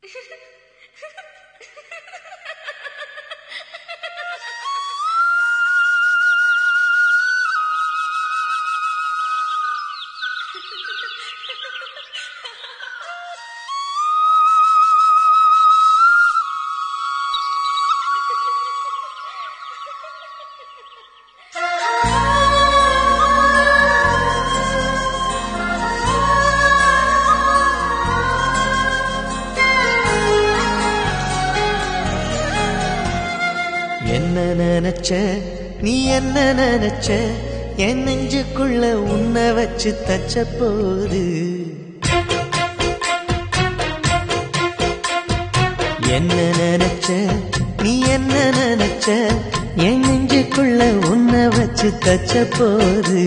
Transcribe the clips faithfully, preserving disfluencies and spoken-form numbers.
என்ன நினைச்ச நீ என்ன நினைச்ச என் நெஞ்சுக்குள்ள உன்னை வச்சு தச்ச போது என்ன நினைச்ச நீ என்ன நினைச்ச என் நெஞ்சுக்குள்ள உன்னை வச்சு தச்ச போது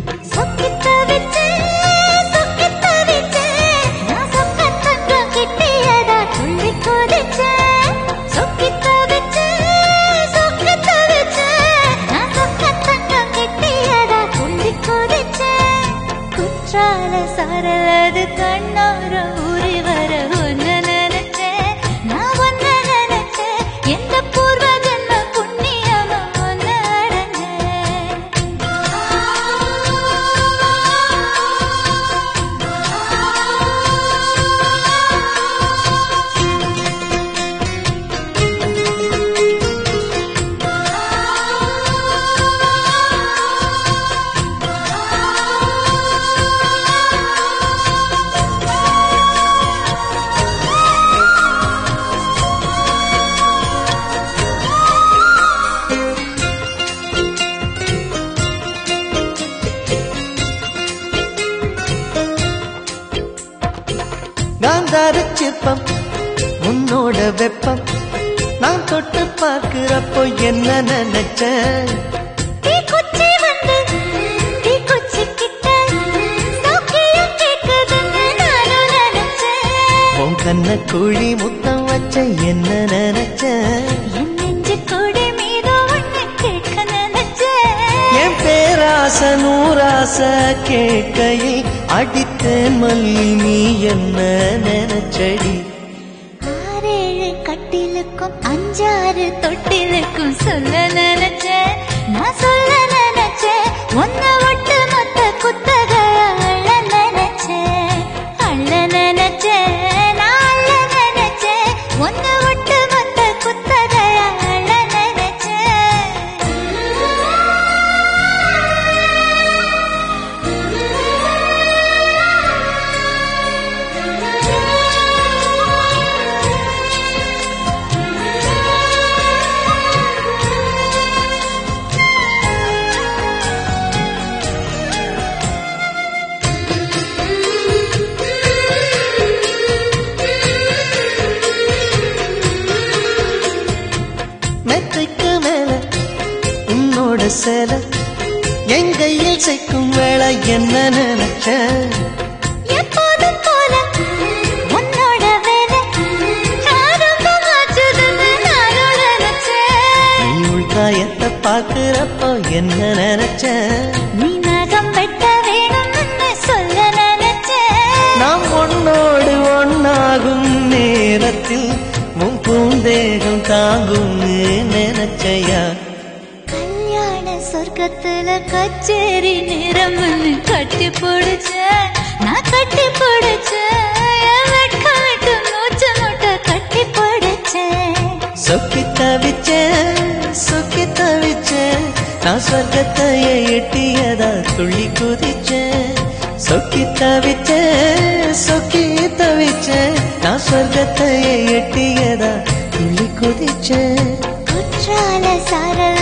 சரலது கண்ணோர ஊறி வர ஒன்னு நினைச்சேன் நான் ஒன்னு நினைச்சேன் எந்த பூர்வ ஜன்ம புண்ணியமா ஒன்னு சிற்பம் உன்னோட வெப்பம் நான் தொட்டு பார்க்கிறப்போ என்ன நினைச்ச உன் கண்ண குழி முத்தம் வச்ச என்ன நினைச்ச என் பேராச நூராச கேட்கையை அடித்தேன் மல்லி நீ என்ன நினைச்சடி ஆறேழு கட்டிலுக்கும் அஞ்சாறு தொட்டிலுக்கும் சொல்ல நினைச்சேன் நான் சொல்ல நினைச்சேன் ஒன்ன விட்டு மொத்த குத்தக அள்ள நினைச்சேன் அள்ள நினைச்சேன் நான் அள்ள நினைச்சேன் ஒன்ன விட்டு மொத்த குத்தக அள்ள மெத்தைக்கு மேல உன்னோட சேல எங்கையில் சேர்க்கும் வேளை என்ன நினைச்ச எப்போதும் போல உன்னோட வேலை ஆரம்பமாச்சுதுன்னு நானும் நினைச்சேன் நீ உள்காயத்தை பார்க்கிறப்போ என்ன நினைச்ச நீ நகம் வெட்ட வேணும்னு சொல்ல நினைச்சேன் நாம் ஒன்னோடு ஒன்னாகும் நேரத்தில் உன் பூந்தேகம் தாங்கும் நினைச்சையா கல்யாண சொர்க்கத்துல கச்சேரி நிறம்னு கட்டி பிடிச்ச நான் கட்டி பிடிச்சேன் வெட்க விட்டு மூச்சு முட்டை கட்டி பிடிச்சேன் சொக்கி தவிச்சேன் சொக்கி தவிச்சேன் நான் சொர்க்கத்தையே எட்டியதா துள்ளி குதிச்சேன் சொக்கி தவிச்சேன் சொக்கி தவிச்சேன் நான் சொர்க்கத்தையே எட்டியதா துள்ளி குதிச்சேன் குற்றால சாரல்